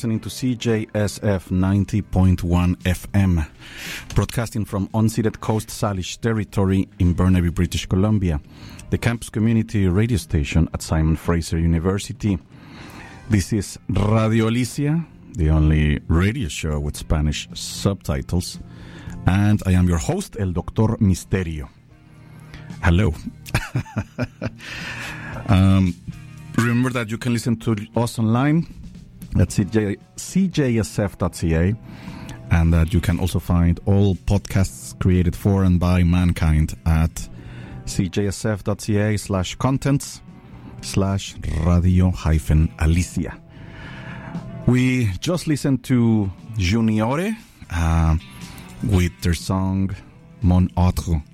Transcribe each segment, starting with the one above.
listening to CJSF 90.1 FM, broadcasting from unceded Coast Salish territory in Burnaby, British Columbia, the campus community radio station at Simon Fraser University. This is Radio Alicia, the only radio show with Spanish subtitles, and I am your host, El Doctor Misterio. Hello. Remember that you can listen to us online at cjsf.ca, and that you can also find all podcasts created for and by mankind at cjsf.ca/contents/radio-alicia. We just listened to Juniore with their song Mon Autre,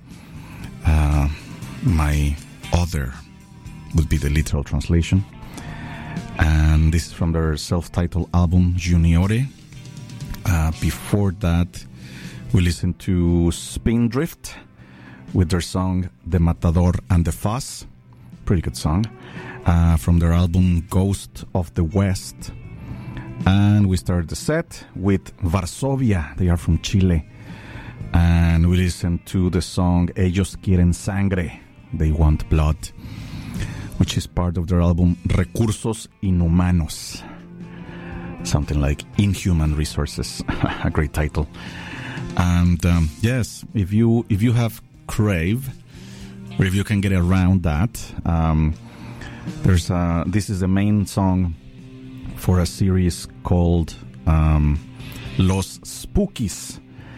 my other would be the literal translation. And this is from their self-titled album, Juniore. Before that, we listened to Spindrift with their song, The Matador and the Fuzz. Pretty good song. From their album, Ghost of the West. And we started the set with Varsovia. They are from Chile. And we listened to the song, Ellos Quieren Sangre. They Want Blood, which is part of their album Recursos Inhumanos. Something like Inhuman Resources. A great title. And yes, if you have Crave, or if you can get around that, this is the main song for a series called Los Spookies.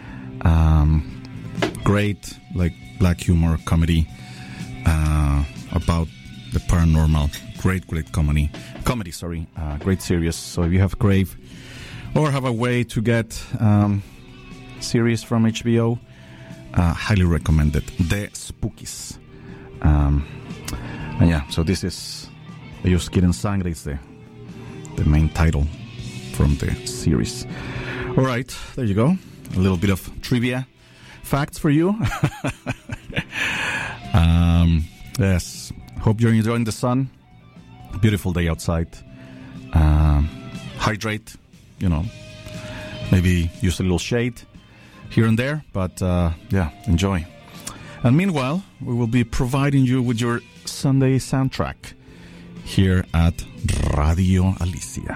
Great, like, black humor comedy about the paranormal. Great comedy. Great series. So if you have Crave or have a way to get series from HBO, highly recommend it. The Spookies. And yeah, so this is Ellos Quieren Sangre, is the main title from the series. All right, there you go. A little bit of trivia facts for you. Yes, hope you're enjoying the sun. Beautiful day outside. Hydrate, maybe use a little shade here and there, but yeah, enjoy. And meanwhile, we will be providing you with your Sunday soundtrack here at Radio Alicia.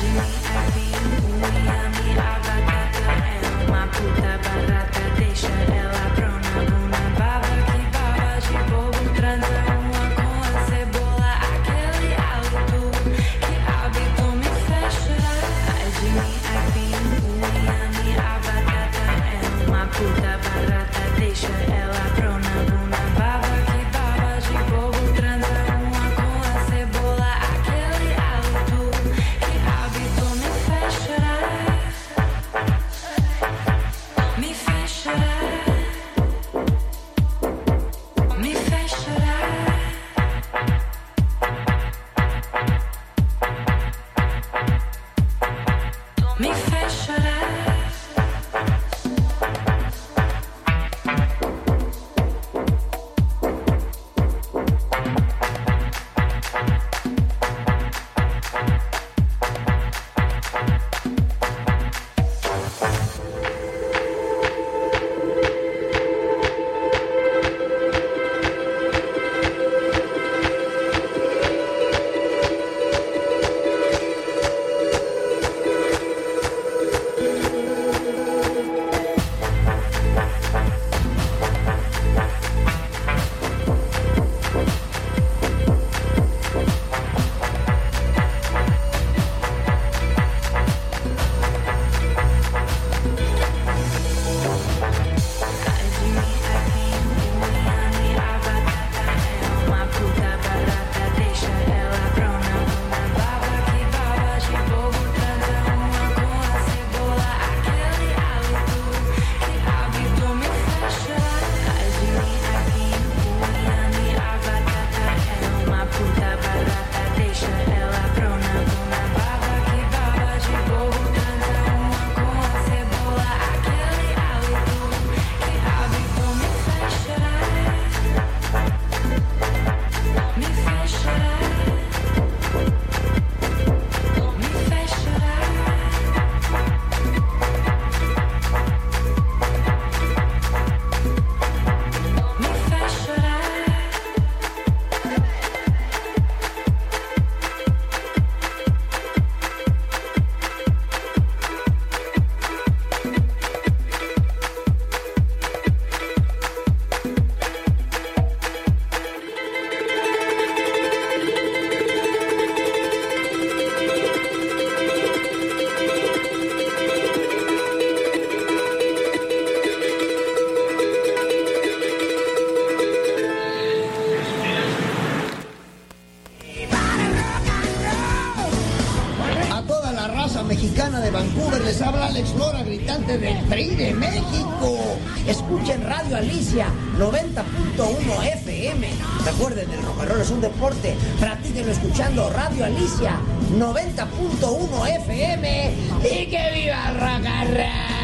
mexicana de Vancouver, les habla Alex Lora, gritante del PRI de México. Escuchen Radio Alicia 90.1 FM. Recuerden, el rock and roll es un deporte. Practíquenlo escuchando Radio Alicia 90.1 FM. ¡Y que viva el rock and roll!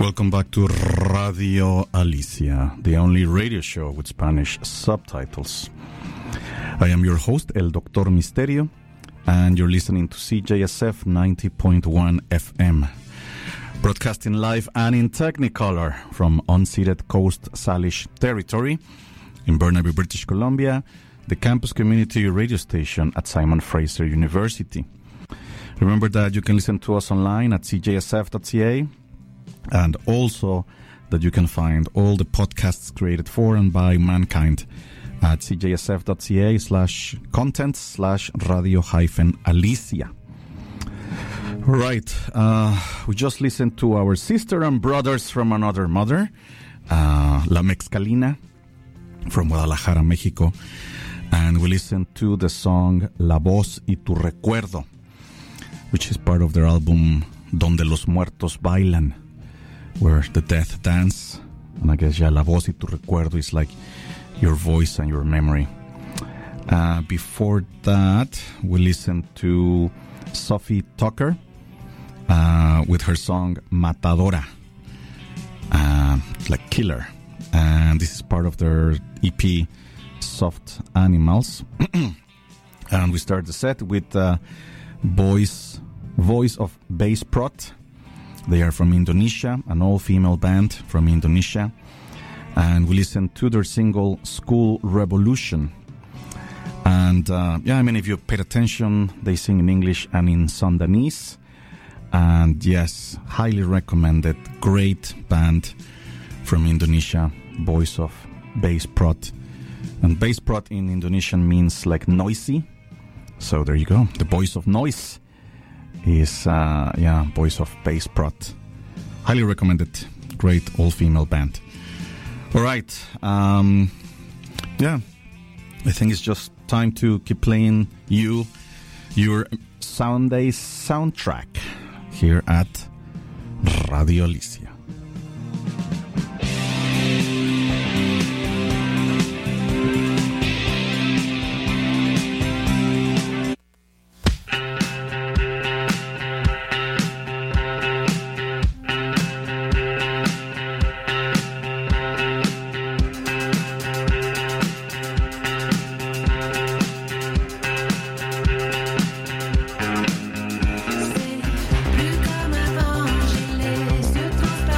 Welcome back to Radio Alicia, the only radio show with Spanish subtitles. I am your host, El Doctor Misterio, and you're listening to CJSF 90.1 FM. Broadcasting live and in Technicolor from unceded Coast Salish territory in Burnaby, British Columbia, the campus community radio station at Simon Fraser University. Remember that you can listen to us online at cjsf.ca, and also that you can find all the podcasts created for and by mankind at cjsf.ca/content/radio-alicia. Right, we just listened to our sister and brothers from another mother, La Mezcalina from Guadalajara, Mexico, and we listened to the song La Voz y Tu Recuerdo, which is part of their album Donde los Muertos Bailan, where the death dance. And I guess, La Voz y Tu Recuerdo is like your voice and your memory. Before that, we listened to Sophie Tucker with her song Matadora, like killer. And this is part of their EP Soft Animals. And we start the set with Voice of Bass Prot. They are from Indonesia, an all-female band from Indonesia. And we listened to their single School Revolution. And if you paid attention, they sing in English and in Sundanese. And yes, highly recommended. Great band from Indonesia, Voice of Bass Prot. And Bass Prot in Indonesian means like noisy. So there you go. The voice of noise is, Voice of Bass Prot. Highly recommended. Great all-female band. All right. I think it's just time to keep playing your Sunday soundtrack here at Radio Alicia. Plus comme avant, j'ai les yeux transparents.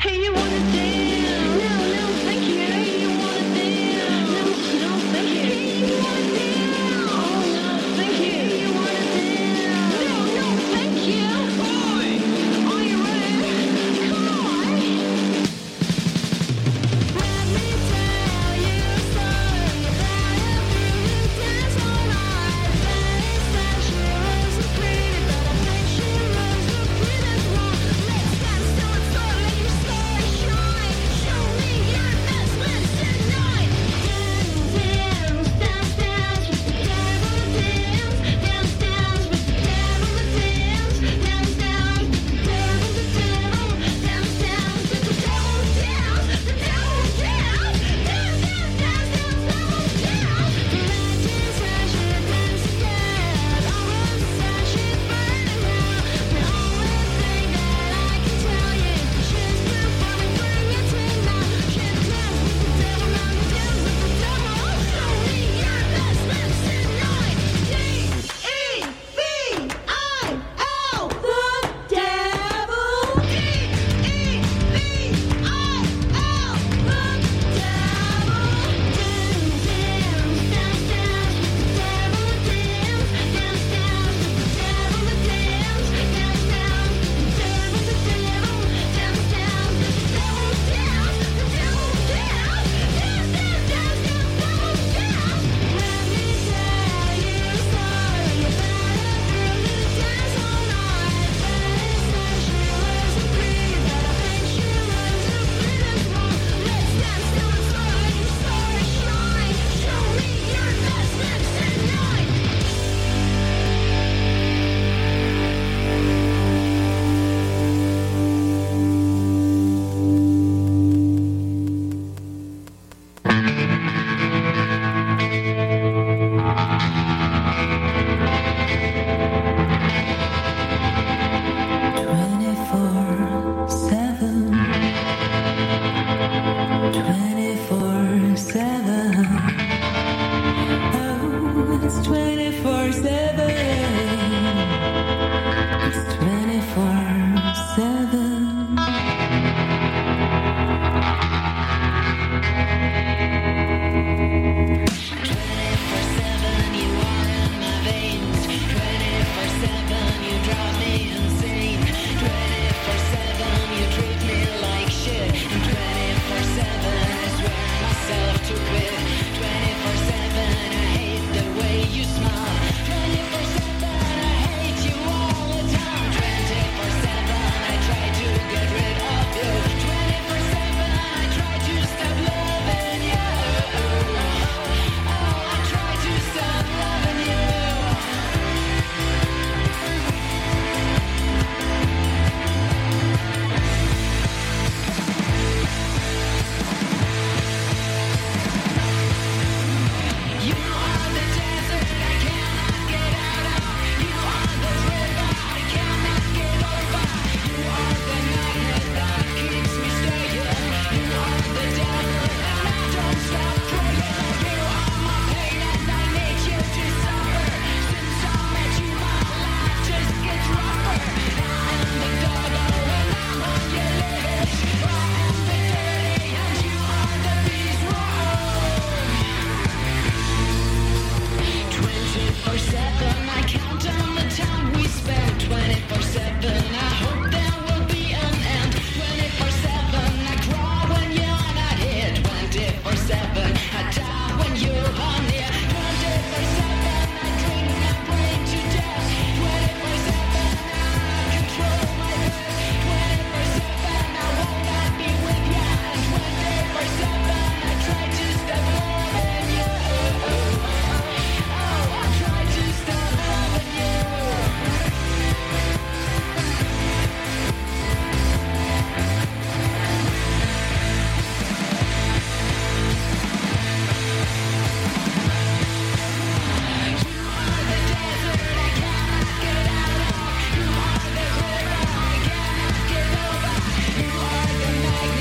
Hey, you wanna dance?